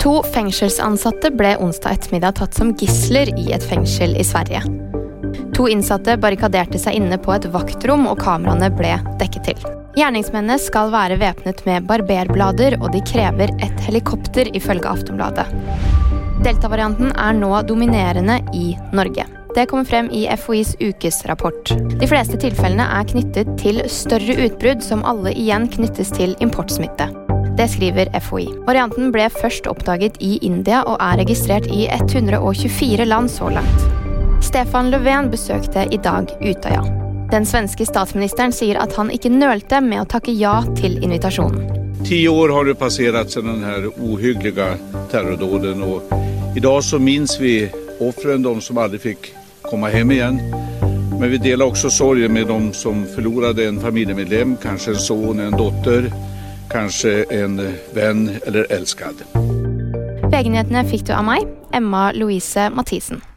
2 fengselsansatte ble onsdag ettermiddag tatt som gisler i et fengsel i Sverige. 2 innsatte barrikaderte seg inne på et vaktrom, og kameraene ble dekket til. Gjerningsmennene skal være væpnet med barberblader, og de krever et helikopter ifølge Aftonbladet. Delta-varianten er nå dominerende i Norge. Det kommer frem i FHIs ukesrapport. De fleste tilfellene er knyttet til større utbrudd, som alle igjen knyttes til importsmitte. Det skriver FHI. Varianten ble først oppdaget i India og er registrert i 124 land så langt. Stefan Löfven besøkte i dag Utøya. Den svenske statsministeren sier at han ikke nølte med å takke ja til invitasjonen. 10 år har det passerat sedan den här ohyggliga terrordåden, och idag så minns vi offren, de som aldrig fick komma hem igen. Men vi delar också sorgen med de som förlorade en familjemedlem, kanske en son, en dotter, kanske en vän eller älskad. VG-nyhetene fikk du av meg, Emma Louise Mathisen.